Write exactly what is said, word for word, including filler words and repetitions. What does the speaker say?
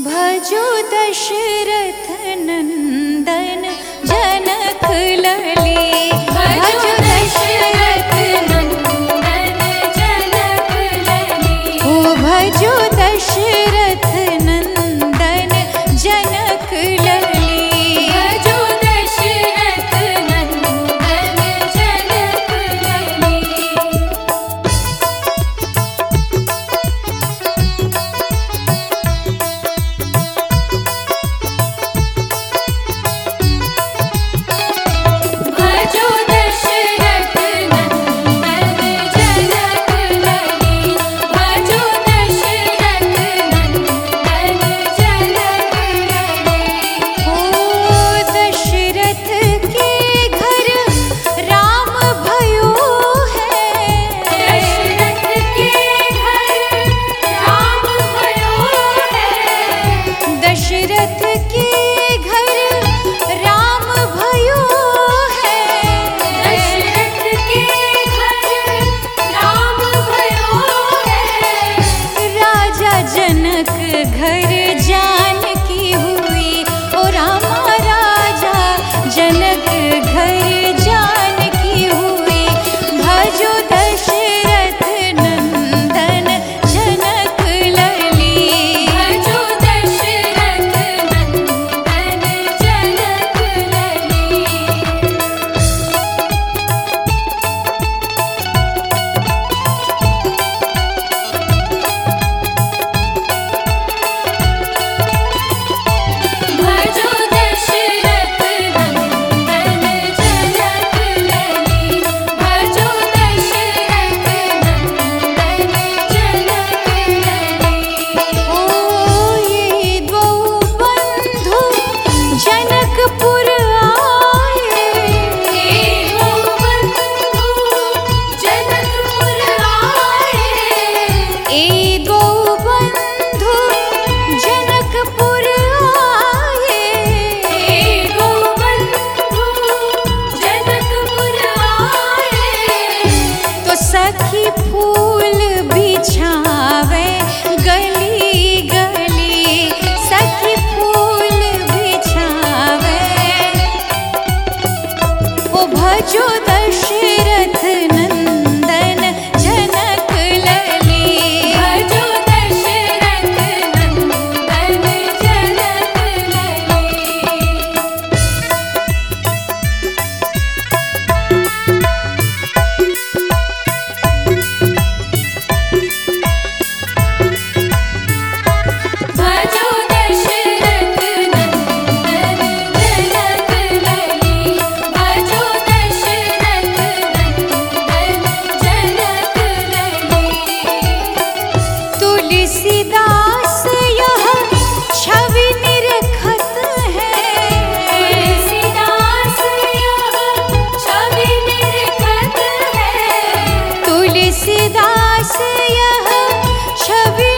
भजो दशरथ नंदन जनक लली। भजो दशरथ नंदन जनक लली। ओ भजो दशरथ नंदन जनक लली। भजो दशरथ नंदन जनक लली। भजो दशरथ नंदन जनक लली। भजो दशरथ नंदन जनक लली। ओ दशरथ के घर राम भयो है। दशरथ के घर राम भयो है। दशरथ के घर राम भयो है। दशरथ के घर राम भयो है। राजा जनक घर जानकी हुई। ओ रामा राजा जनक घर जानकी हुई। भजो दशरथ नंदन जनक लली। भजो दशरथ नंदन जनक लली। भजो दशरथ नंदन जनक लली। भजो दशरथ नंदन जनक लली। ओ ये द्वौ बंधु जनकपुर आए। ये द्वौ बंधु जनकपुर आए। ये द्वौ बंधु जनकपुर आए। ये द्वौ बंधु जनकपुर आए। तो सखी फूल बिछावे गली गली। सखी फूल बिछावे। ओ भजो दशरथ नंदन जनक लली। भजो दशरथ नंदन जनक लली। भजो दशरथ नंदन जनक लली। भजो दशरथ नंदन जनक लली। तुलसीदास यह छवि निरखत है। तुलसीदास यह छवि निरखत है। तुलसीदास यह छवि